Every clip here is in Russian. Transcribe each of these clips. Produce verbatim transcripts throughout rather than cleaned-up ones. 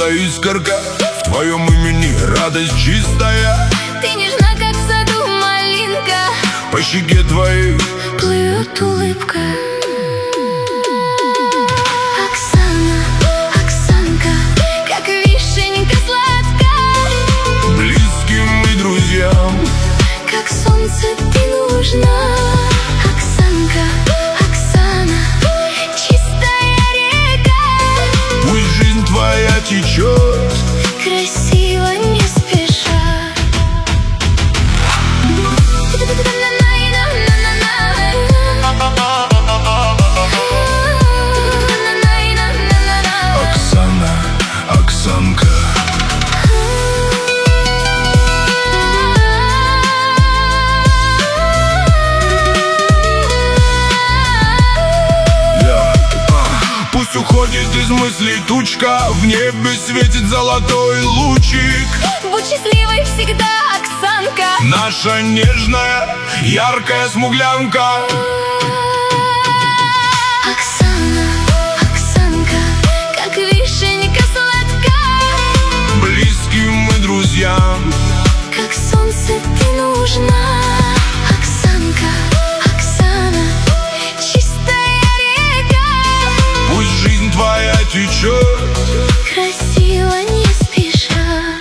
будто искорка, в твоем имени радость чистая. Ты нежна, как в саду малинка, по щеке твоей плывет улыбка. Оксана, Оксанка, как вишенька сладкая. Близким и друзьям, как солнце ты нужна. Оксанка, Оксана, чистая река. пусть жизнь твоя течет Красиво, не спеша. Оксана, Оксанка. Пусть уходит из мыслей тучка, в небе светит золотой лучик. Будь счастливой всегда, Оксанка. Наша нежная, яркая смуглянка. Оксана, Оксанка, как вишенька сладкая. Близким и друзьям, как солнце ты нужна. Оксанка, Оксана, чистая река. пусть жизнь твоя течет Красиво, не спеша.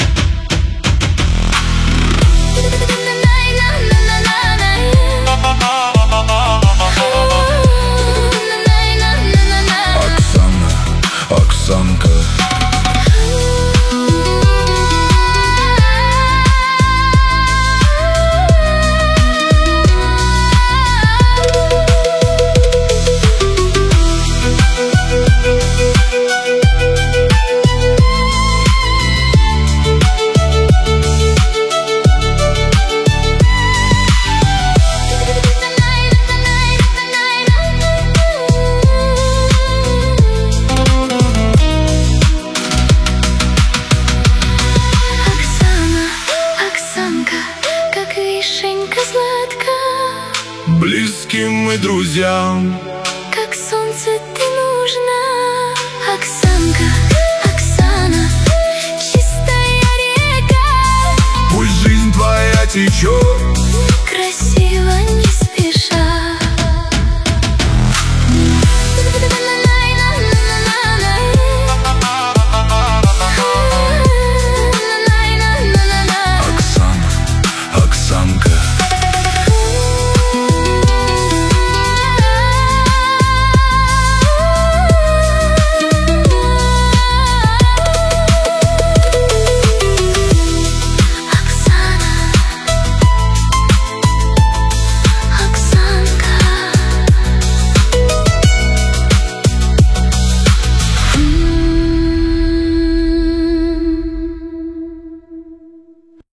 Оксана, Оксанка. Как вишенька сладкая. Близким и друзьям,